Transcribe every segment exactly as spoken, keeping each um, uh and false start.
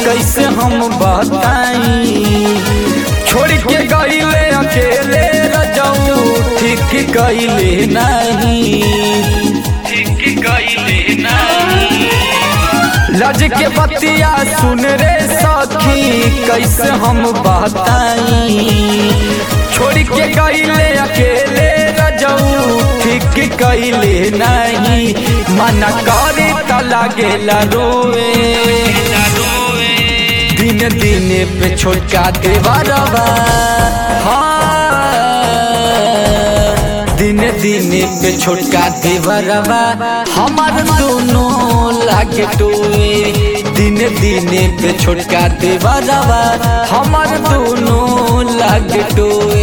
कैसे हम बताई। छोड़ के गईले अकेले रजऊ ठीक कैले नहीं, ठीक कैले नहीं। लज के बतिया सुन रे सखी कैसे हम बताई। छोड़ के गईले अकेले रजऊ ठीक कैले नहीं। मना करे त लागेला रोए, दिन दिन पे छोटका देवरवा। हाँ दिन दिन पे छोटका देवरवा हमार दोनों लागे टोए। दिन दिन पे छोटका देवरवा हमार दोनों लागे टोए।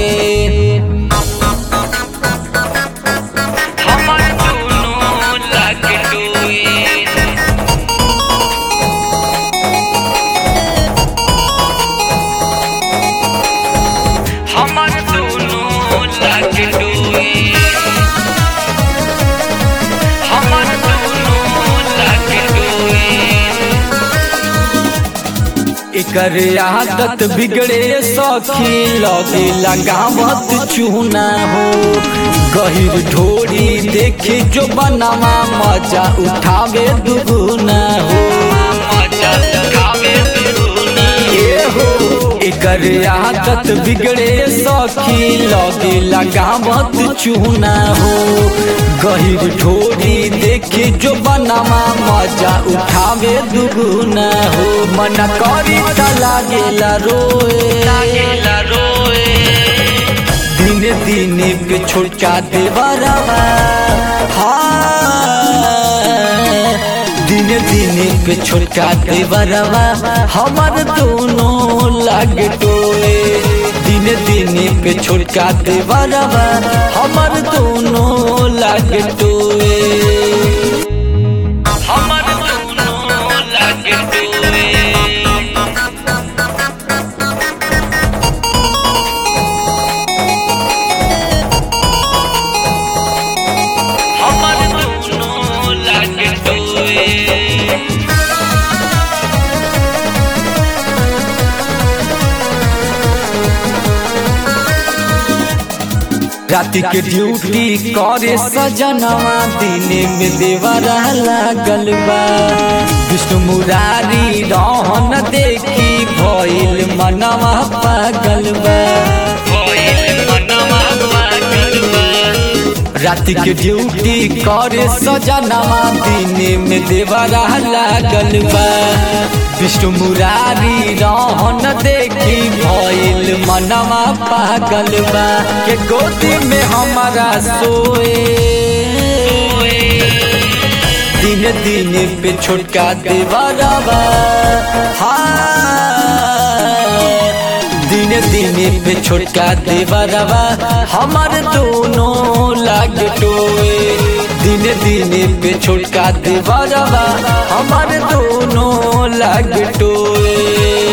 एकर आदत बिगड़े सखी लगे लगावत चूना हो। गहिर ढोरी देखे जो बनावा मजा उठावे दुगुना हो, मजा उठावे दुगुना हो। एकर आदत बिगड़े सखी लगे लगावत चूना हो। गहिर ढोरी देखे जो बनावा मजा उठावे दुगुना हो। मन करी त लागेला रोए, लागेला रोए। दिन दिन पे छोटका देवरवा। हाँ दिन दिन पे छोटका देवरवा हमार दोनों लागे टोए। दिन दिन पे छोटका देवरवा हमार दोनों लागे टोए। हमार दोनों लागे टोए। राति के ड्यूटी करे सजनवा दिन में देवरा लागल बा। विष्णु मुरारी रहन देखी भइल मनवा पागल बा, भइल मनवा पागल बा। राति के ड्यूटी करे सजनवा दिन में देवरा लागल बा। विष्णु मुरारी रहन देखी भइल मनवा पागल बा। के गोदी में हमारा सोए, दिन दिन पे छोटका देवरवा। हाँ दिन दिन पे छोटका देवरवा हमार दोनों लागे टोए। दिन दिन पे छोटका देवरवा हमार दोनों लागे टोए।